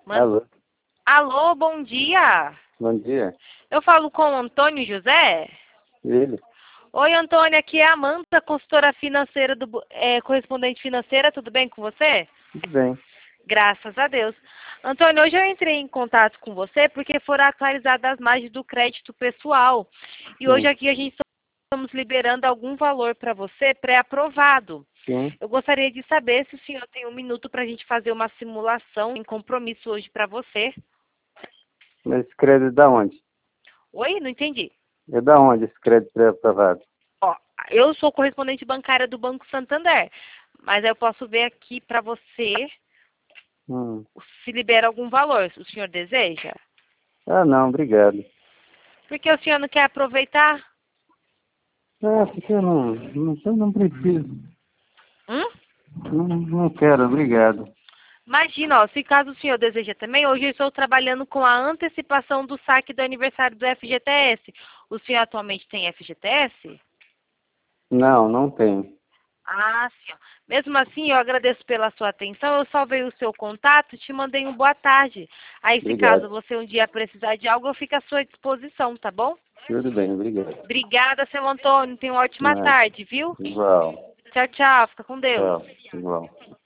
Alô, Alô, bom dia. bom dia. Eu falo com o Antônio José. Ele? Oi, Antônio, aqui é a Amanda, consultora financeira correspondente financeira. Tudo bem com você? Tudo bem. Graças a Deus. Antônio, hoje eu entrei em contato com você porque foram atualizadas as margens do crédito pessoal. E hoje Sim. aqui a gente estamos liberando algum valor para você pré-aprovado. Sim. Eu gostaria de saber se o senhor tem um minuto para a gente fazer uma simulação em compromisso hoje para você. Mas esse crédito é da onde? Oi? Não entendi. É da onde esse crédito pré-aprovado? Ó, eu sou correspondente bancária do Banco Santander, mas eu posso ver aqui para você se libera algum valor, se o senhor deseja. Ah, não, obrigado. Por que o senhor não quer aproveitar? Ah, porque eu não preciso. Hum? Não quero, obrigado. Imagina, ó, se caso o senhor deseja também, hoje eu estou trabalhando com a antecipação do saque do aniversário do FGTS. O senhor atualmente tem FGTS? Não tenho. Ah, sim. Ó. Mesmo assim, eu agradeço pela sua atenção. Eu salvei o seu contato e te mandei um boa tarde. Aí, se caso Obrigado. você um dia precisar de algo, eu fico à sua disposição, tá bom? Tudo bem, obrigado. Obrigada, seu Antônio. Tenha uma ótima Nada. tarde, viu? Igual. Tchau, tchau. Fica com Deus. Tchau. Igual.